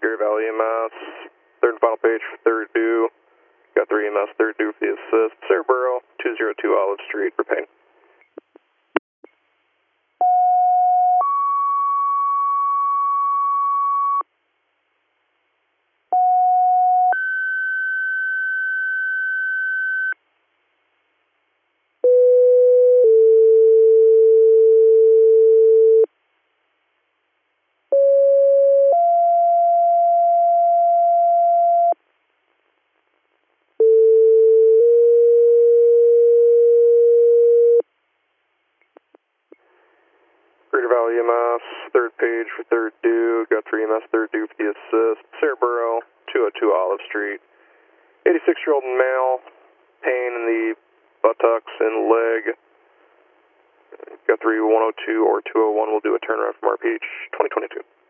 Gary Valley EMS, third and final page for third due. Got 3 EMS, third due for the assist. Cerebro, 202 Olive Street, for pain. Greater Valley EMS, third page for third due. Got 3 EMS, third due for the assist. Cerebro, 202 Olive Street. 86-year-old male, pain in the buttocks and leg. Got 102 or 201. We'll do a turnaround from RPH 2022.